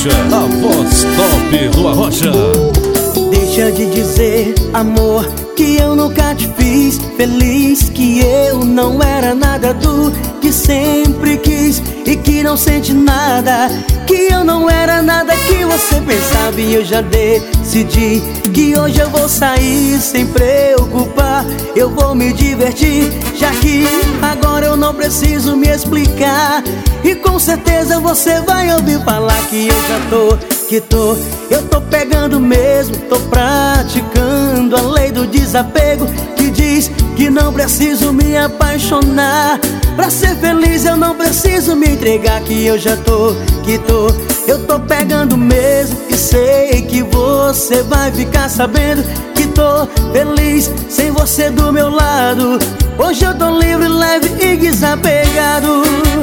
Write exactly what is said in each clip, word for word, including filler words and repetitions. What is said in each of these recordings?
Rocha, a voz top do Arrocha. Deixa de dizer, amor, que eu nunca te fiz feliz, que eu não era nada do que sempre quis e que não sente nada, que eu não era nada que você pensava. E eu já decidi que hoje eu vou sair sem preocupar, eu vou me divertir, já que agora eu não preciso me explicar. E com certeza você vai ouvir falar que eu já tô, que tô, eu tô pegando mesmo, tô praticando a lei do desapego, que diz que não preciso me apaixonar. Pra ser feliz eu não preciso me entregar, que eu já tô, que tô, eu tô pegando mesmo. E sei que você vai ficar sabendo que tô feliz sem você do meu lado. Hoje eu tô livre, leve e desapegado.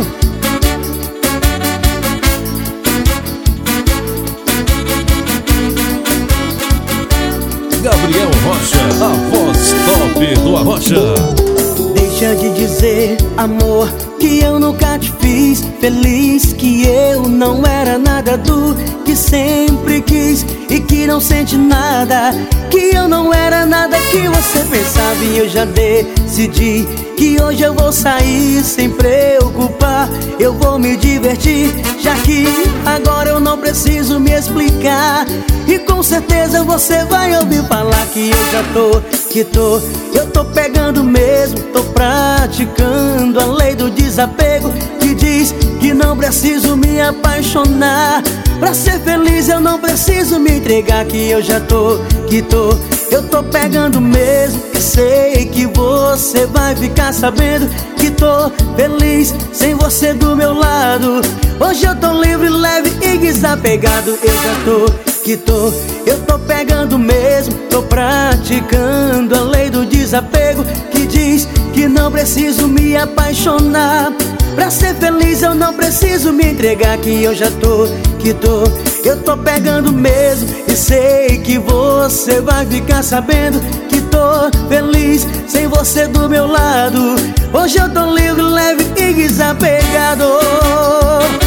Gabriel Rocha, a voz top do Arrocha. Deixa de dizer, amor, que eu nunca te fiz feliz, que eu não era nada do que sempre quis e que não sente nada, que eu não era nada que você pensava. E eu já decidi que hoje eu vou sair sem preocupar, eu vou me divertir, já que agora eu não preciso me explicar. E com certeza você vai ouvir falar que eu já tô, que tô, eu tô pegando mesmo, tô praticando a lei do desapego, que diz que não preciso me apaixonar. Pra ser feliz eu não preciso me entregar, que eu já tô, que tô, eu tô pegando mesmo. E sei que você vai ficar sabendo que tô feliz sem você do meu lado. Hoje eu tô livre, leve e desapegado. Eu já tô, que tô, eu tô pegando mesmo, tô praticando a lei do desapego, que diz que não preciso me apaixonar. Pra ser feliz eu não preciso me entregar, que eu já tô, que tô, eu tô pegando mesmo. E sei que você vai ficar sabendo que tô feliz sem você do meu lado. Hoje eu tô livre, leve e desapegado.